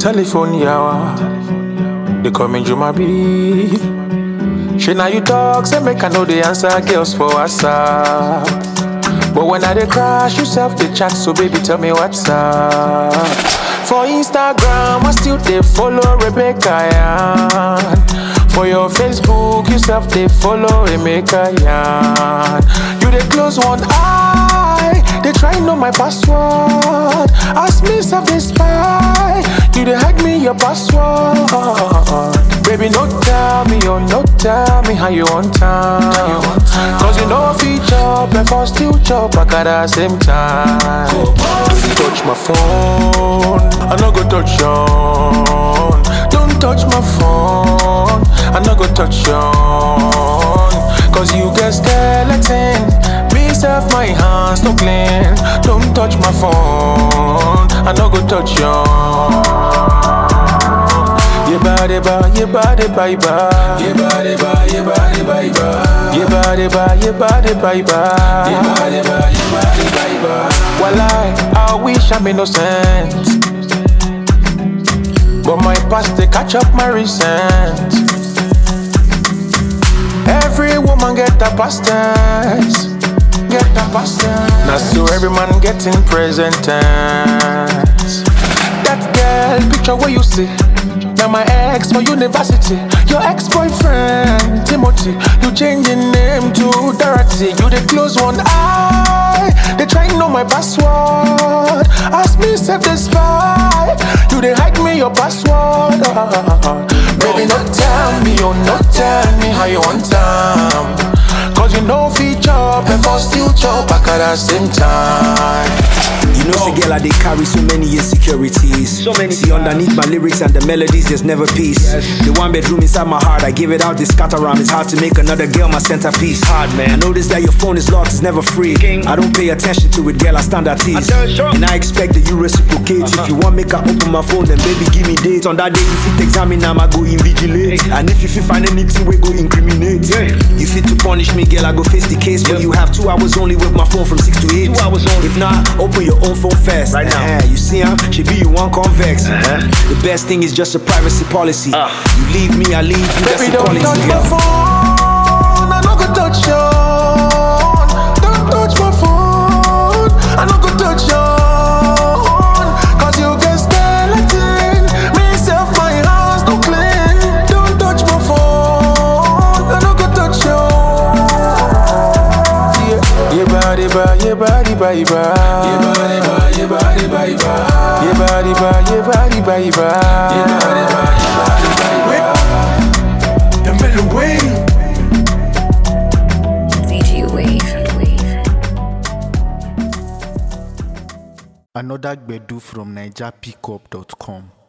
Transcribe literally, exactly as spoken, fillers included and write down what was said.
telephone yawa. They call me Jumabi. She now you talk, say make I know the answer, girls for WhatsApp. But when I dey crash, you self they chat, so baby tell me what's up. For Instagram, I still they follow Rebecca Yan. For your Facebook, you self they follow Emeka Yan. You they close one eye, they try know my password. Ask me self they spy, you they hack me your password. Baby, no tell me, oh no tell me how you on time. Cause you know feature, before still chop, I got at the same time. Touch my phone, I no go touch on. Don't touch my phone, I no go touch on. Cause you get skeleton, me self my hands no clean. Don't touch my phone, I no go touch on. Ye body ba, ye body bye bye. Ye body ba, ye body bye bye. Ye body ba, ye body bye bye. Ye body ba, ye body bye bye. Walai, I wish I'm innocent, but my past they catch up my recent. Every woman get a past tense, get a past tense. Now so every man getting present tense. That girl picture where you see. Now my ex for university, your ex-boyfriend Timothy. You change your name to Dorothy. You they close one eye, they try to know my password. Ask me if they spy, you they hide me your password. Baby, no tell me, oh no tell me how you want time. Cause you know feature, before still chop back at the same time. You know, say girl, I they carry so many insecurities. So many. See, underneath my lyrics and the melodies, there's never peace. Yes. The one bedroom inside my heart, I give it out, this scatter around. It's hard to make another girl my centerpiece. Hard, man. I notice that your phone is locked, it's never free. King. I don't pay attention to it, girl, I stand at ease. And I expect that you reciprocate. Uh-huh. If you want make I open my phone, then baby, give me date. On that day, if you examine, I'm I go invigilate. Hey. And if you find anything, we go incriminate. Yeah. You fit to punish me, girl, I go face the case. But yeah. You have two hours only with my phone from six to eight. Two hours only. If not, open your own phone fast. Right now. Uh-huh. You see, huh? She be you one convex. Uh-huh. The best thing is just a privacy policy. Uh. You leave me, I leave you. Baby, that's don't touch my phone. I no go touch you. Don't touch my phone. I no go touch you. Cause you get skeleton. Me self, my hands no clean. Don't touch my phone. I no go touch you. Yeah, yeah, body, body, yeah, body, body, body. Yeah, body, body. Ye body bye bye. Ye body bye, ye body bye bye. Ye body bye, ye body bye bye. The middle way. D J Wave, Wave. Another Gbedu from Niger Pickup dot com.